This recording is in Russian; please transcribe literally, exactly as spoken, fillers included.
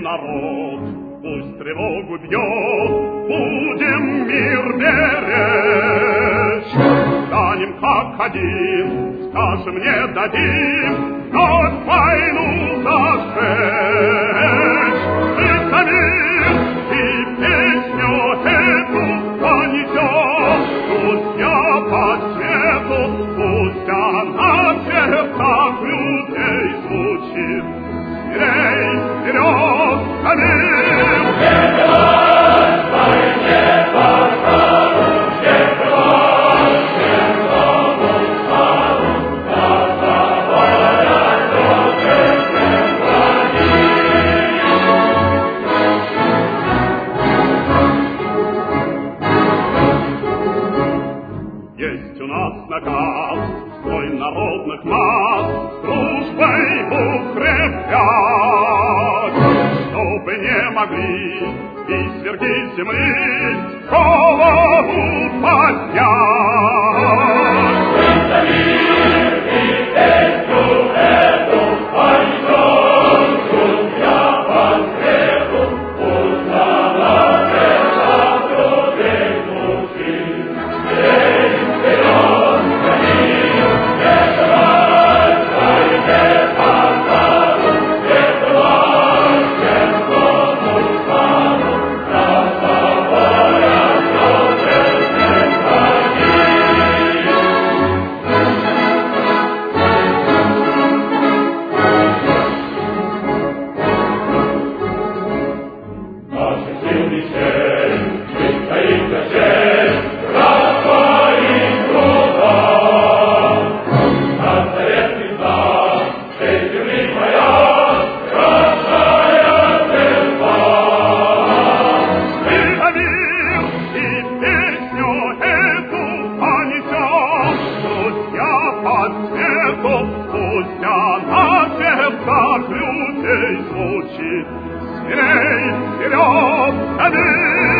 народ, пусть тревогу бьет, будем мир беречь. Станем как один, скажем, не дадим, вновь войну зажечь. И за мир, и песню эту понесем, пусть я по свету, пусть она в сердцах людей звучит. Скорей, вперед, за мир! Не плачь, войне варвару, не плачь, черному цару, доставая добрым владимир. Есть у нас наказ, строй народных масс, дружбой укреплять, чтобы не могли и сверги земли голову поднять. Мы за мир и песню эту пойдем, друзья, по свету, пусть она сердцах людей звучит. Эй, вперед, за мир, не давай, войне варвару, не давай, черному цару, доставая добрым наших сил не честь, мы стоим за честь, за твоим трудом. Над заветный знак, всей земли моя, красная звезда. Мы за мир и песню эту понесем, друзья, по свету, пусть она в сердцах людей звучит. Скорей, вперед, за мир!